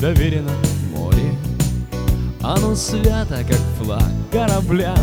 доверено море. Оно свято, как флаг корабля.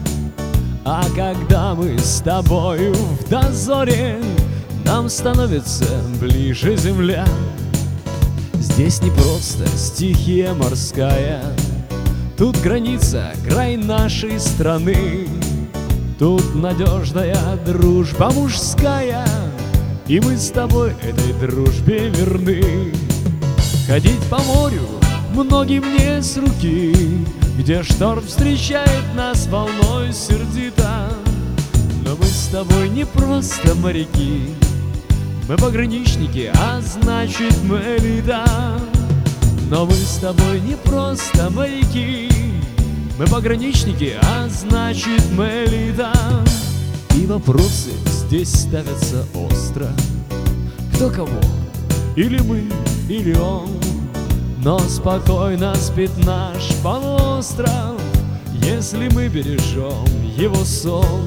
А когда мы с тобою в дозоре, нам становится ближе земля. Здесь не просто стихия морская, тут граница, край нашей страны. Тут надежная дружба мужская, и мы с тобой этой дружбе верны. Ходить по морю многим не с руки, где шторм встречает нас волной сердито. Но мы с тобой не просто моряки, мы пограничники, а значит мы элита. Но мы с тобой не просто моряки, мы пограничники, а значит мы элита. И вопросы здесь ставятся остро: кто кого, или мы, или он. Но спокойно спит наш полуостров, если мы бережем его сон.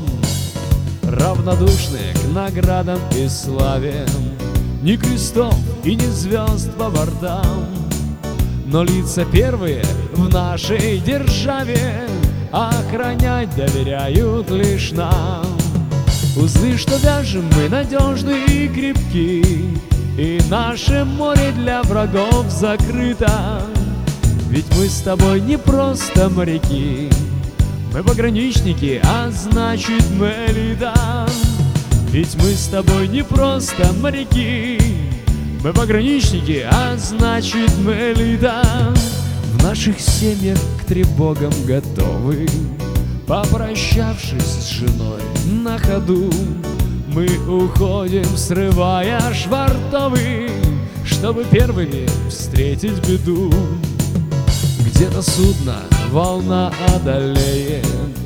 Равнодушные к наградам и славе, ни крестов и ни звезд по бортам. Но лица первые в нашей державе охранять доверяют лишь нам. Узлы, что вяжем, мы надежны и крепки, и наше море для врагов закрыто. Ведь мы с тобой не просто моряки, мы пограничники, а значит мы элита. Ведь мы с тобой не просто моряки, мы пограничники, а значит мы элита. В наших семьях к тревогам готовы, попрощавшись с женой на ходу, мы уходим, срывая швартовы, чтобы первыми встретить беду. Где-то судно волна одолеет,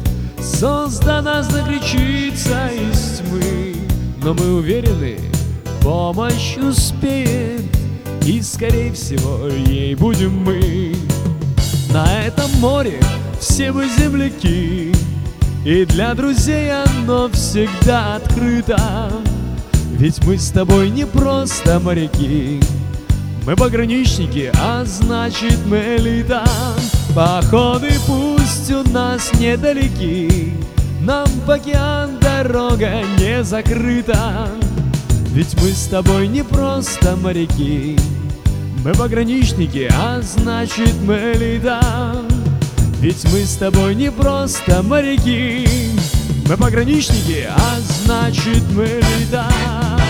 создана закричиться из тьмы. Но мы уверены, помощь успеет, и скорее всего ей будем мы. На этом море все мы земляки, и для друзей оно всегда открыто. Ведь мы с тобой не просто моряки, мы пограничники, а значит мы элита. Походы пусть у нас недалеки, нам в океан дорога не закрыта. Ведь мы с тобой не просто моряки, мы пограничники, а значит мы элита. Ведь мы с тобой не просто моряки, мы пограничники, а значит мы элита.